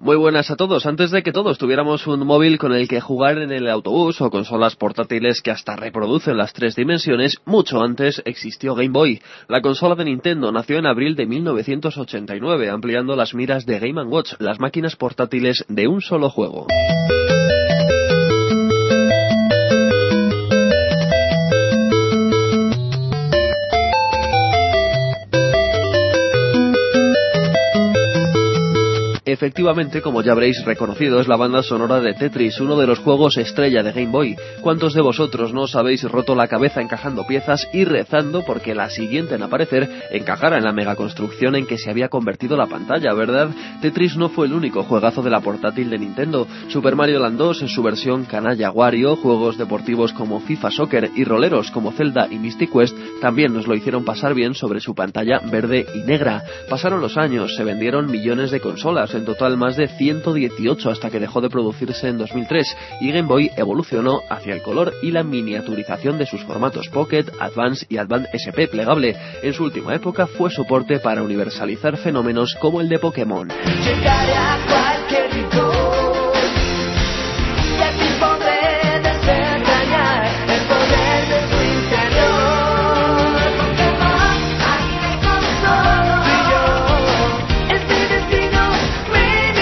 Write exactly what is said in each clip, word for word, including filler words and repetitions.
Muy buenas a todos. Antes de que todos tuviéramos un móvil con el que jugar en el autobús o consolas portátiles que hasta reproducen las tres dimensiones, mucho antes existió Game Boy. La consola de Nintendo nació en abril de mil novecientos ochenta y nueve, ampliando las miras de Game and Watch, las máquinas portátiles de un solo juego. Efectivamente, como ya habréis reconocido, es la banda sonora de Tetris, uno de los juegos estrella de Game Boy. ¿Cuántos de vosotros no os habéis roto la cabeza encajando piezas y rezando porque la siguiente en aparecer encajara en la megaconstrucción en que se había convertido la pantalla, verdad? Tetris no fue el único juegazo de la portátil de Nintendo. Super Mario Land dos en su versión canalla Wario, juegos deportivos como FIFA Soccer y roleros como Zelda y Mystic Quest también nos lo hicieron pasar bien sobre su pantalla verde y negra. Pasaron los años, se vendieron millones de consolas, en total más de ciento dieciocho hasta que dejó de producirse en dos mil tres, y Game Boy evolucionó hacia el color y la miniaturización de sus formatos Pocket, Advance y Advance S P plegable. En su última época fue soporte para universalizar fenómenos como el de Pokémon. Llegaré a cualquier rincón y así podré desentrañar el poder de tu interior. Pokémon, anime con todo y yo, es mi destino, mi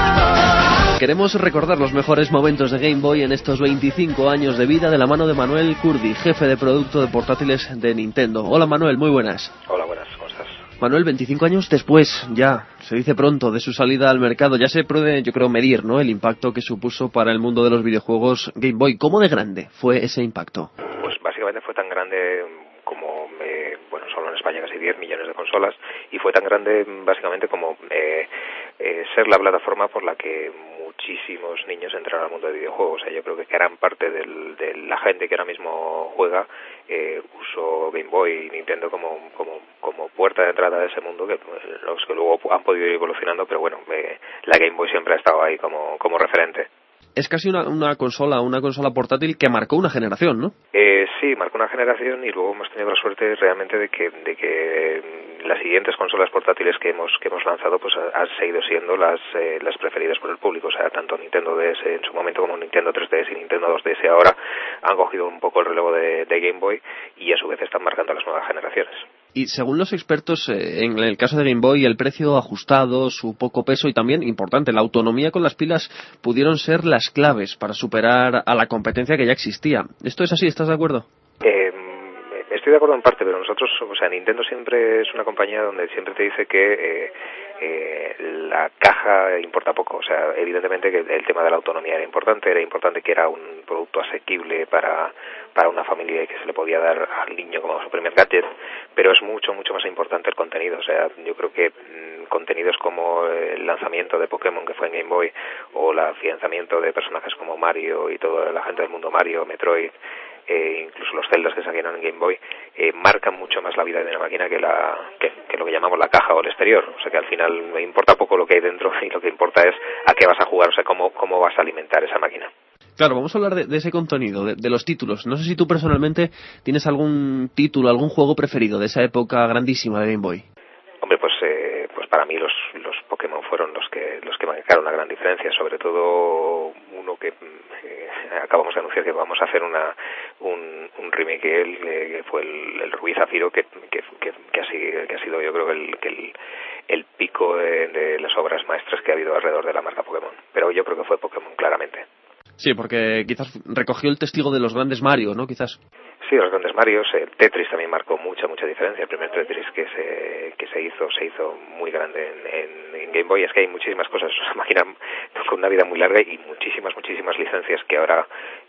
misión. Queremos recordar los mejores momentos de Game Boy en estos veinticinco años de vida de la mano de Manuel Curdi, jefe de producto de portátiles de Nintendo. Hola Manuel, muy buenas. Hola, buenas, ¿cómo estás? Manuel, veinticinco años después, ya, se dice pronto, de su salida al mercado, ya se puede, yo creo, medir, ¿no?, el impacto que supuso para el mundo de los videojuegos Game Boy. ¿Cómo de grande fue ese impacto? Pues básicamente fue tan grande como, eh, bueno, solo en España casi diez millones de consolas, y fue tan grande básicamente como eh, eh, ser la plataforma por la que muchísimos niños entraron al mundo de videojuegos. O sea, yo creo que gran parte del, de la gente que ahora mismo juega eh, usó Game Boy y Nintendo como, como, como puerta de entrada de ese mundo, que los que luego han podido ir evolucionando, pero bueno, eh, la Game Boy siempre ha estado ahí como, como referente. Es casi una, una consola, una consola portátil que marcó una generación, ¿no? Eh, sí, marcó una generación, y luego hemos tenido la suerte realmente de que de que las siguientes consolas portátiles que hemos que hemos lanzado pues han seguido siendo las eh, las preferidas por el público. O sea, tanto Nintendo D S en su momento como Nintendo tres D S y Nintendo dos D S ahora han cogido un poco el relevo de, de Game Boy, y a su vez están marcando las nuevas generaciones. Y según los expertos, eh, en el caso de Game Boy, el precio ajustado, su poco peso y también, importante, la autonomía con las pilas pudieron ser las claves para superar a la competencia que ya existía. ¿Esto es así? ¿Estás de acuerdo? Eh, estoy de acuerdo en parte, pero nosotros, o sea, Nintendo siempre es una compañía donde siempre te dice que eh, eh, la caja importa poco. O sea, evidentemente que el tema de la autonomía era importante, era importante que era un producto asequible para para una familia y que se le podía dar al niño como su primer gadget, pero es mucho, mucho más importante el contenido. O sea, yo creo que mmm, contenidos como el lanzamiento de Pokémon, que fue en Game Boy, o el afianzamiento de personajes como Mario y toda la gente del mundo Mario, Metroid, eh, incluso los Zeldas que salieron en Game Boy, eh, marcan mucho más la vida de una máquina que, la, que, que lo que llamamos la caja o el exterior. O sea, que al final me importa poco lo que hay dentro, y lo que importa es a qué vas a jugar, o sea, cómo, cómo vas a alimentar esa máquina. Claro, vamos a hablar de, de ese contenido, de, de los títulos. No sé si tú personalmente tienes algún título, algún juego preferido de esa época grandísima de Game Boy. Hombre, pues eh, pues para mí los los Pokémon fueron los que los que marcaron una gran diferencia, sobre todo uno que eh, acabamos de anunciar que vamos a hacer una un, un remake de él, eh, que fue el, el Rubí Zafiro, que que, que, que, ha sido, que ha sido yo creo que el, que el, el pico de, de las obras maestras que ha habido alrededor de la marca Pokémon. Pero yo creo que fue Pokémon, claramente. Sí, porque quizás recogió el testigo de los grandes Mario, ¿no? Quizás. Sí, los grandes Marios. eh, Tetris también marcó mucha, mucha diferencia. El primer Tetris que se que se hizo, se hizo muy grande en, en, en Game Boy. Es que hay muchísimas cosas, es una máquina con una vida muy larga y muchísimas, muchísimas licencias que ahora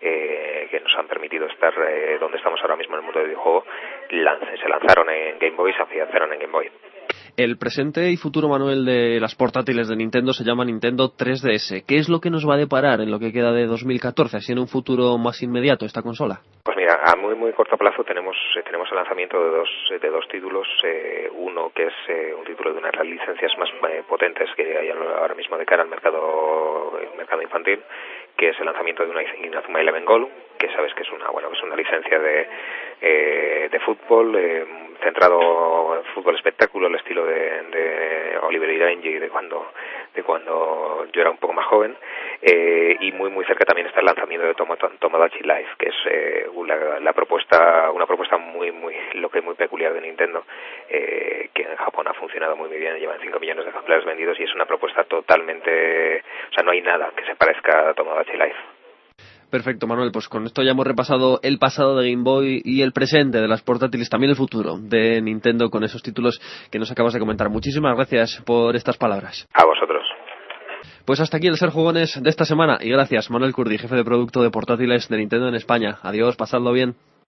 eh, que nos han permitido estar eh, donde estamos ahora mismo en el mundo del videojuego, lance, se lanzaron en Game Boy, se afianzaron en Game Boy. El presente y futuro, Manuel, de las portátiles de Nintendo se llama Nintendo tres D S. ¿Qué es lo que nos va a deparar en lo que queda de dos mil catorce, así en un futuro más inmediato, esta consola? Pues mira, a muy muy corto plazo tenemos eh, tenemos el lanzamiento de dos de dos títulos. Eh, uno que es eh, un título de una de las licencias más eh, potentes que hay ahora mismo de cara al mercado el mercado infantil, que es el lanzamiento de una Inazuma Eleven Gold, que sabes que es una bueno es una licencia de eh, de fútbol eh, centrado en fútbol espectáculo, el estilo de, de Oliver y Benji de cuando de cuando yo era un poco más joven, eh, y muy muy cerca también está el lanzamiento de Tomodachi Life, que es eh, la, la propuesta una propuesta muy muy lo que es muy peculiar de Nintendo, eh, que en Japón ha funcionado muy bien, llevan cinco millones de ejemplares vendidos y es una propuesta totalmente, o sea, no hay nada que se parezca a Tomodachi Life. Perfecto, Manuel, pues con esto ya hemos repasado el pasado de Game Boy y el presente de las portátiles, también el futuro de Nintendo con esos títulos que nos acabas de comentar. Muchísimas gracias por estas palabras. A vosotros. Pues hasta aquí el Ser Jugones de esta semana y gracias, Manuel Curdi, jefe de producto de portátiles de Nintendo en España. Adiós, pasadlo bien.